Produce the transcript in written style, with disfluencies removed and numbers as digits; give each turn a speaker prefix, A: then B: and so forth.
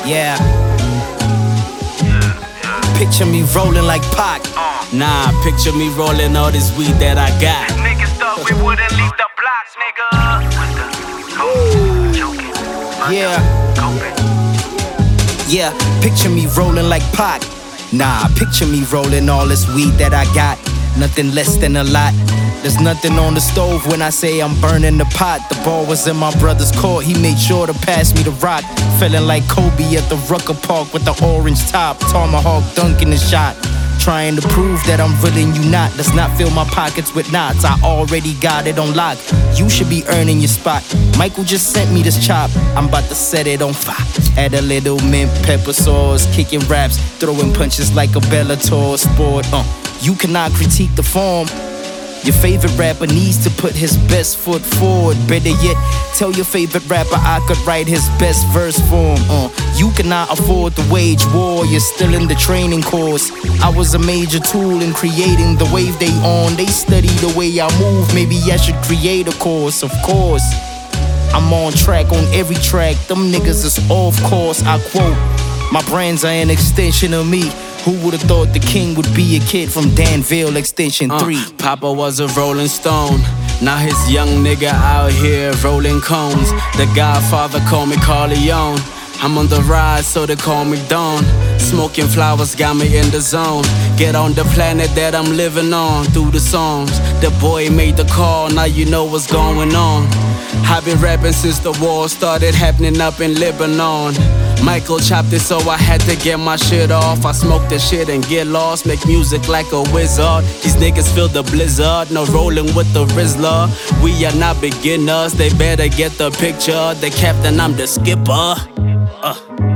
A: Yeah. Picture me rolling like Pac.
B: Nah, picture me rolling all this weed that I got.
C: Niggas thought we wouldn't leave the blocks, nigga.
A: Yeah. Yeah, picture me rolling like Pac. Nah, picture me rolling all this weed that I got. Nothing less than a lot. There's nothing on the stove when I say I'm burning the pot. The ball was in my brother's court, he made sure to pass me the rock. Feeling like Kobe at the Rucker Park with the orange top. Tomahawk dunking the shot. Trying to prove that I'm willing you not. Does not fill my pockets with knots. I already got it on lock. You should be earning your spot. Michael just sent me this chop. I'm about to set it on fire. Add a little mint, pepper sauce. Kicking raps, throwing punches like a Bellator sport. You cannot critique the form. Your favorite rapper needs to put his best foot forward. Better yet, tell your favorite rapper I could write his best verse for him. You cannot afford to wage war, you're still in the training course. I was a major tool in creating the wave they on. They study the way I move, maybe I should create a course. Of course, I'm on track on every track. Them niggas is off course, I quote. My brands are an extension of me. Who would've thought the king would be a kid from Danville Extension 3?
B: Papa was a rolling stone. Now his young nigga out here rolling cones. The Godfather call me Corleone. I'm on the rise, so they call me Dawn. Smoking flowers got me in the zone. Get on the planet that I'm living on. Through the songs, the boy made the call. Now you know what's going on. I've been rapping since the war started happening up in Lebanon. Michael chopped it, so I had to get my shit off. I smoke the shit and get lost, make music like a wizard. These niggas feel the blizzard, no rolling with the Rizzler. We are not beginners, they better get the picture. The captain, I'm the skipper.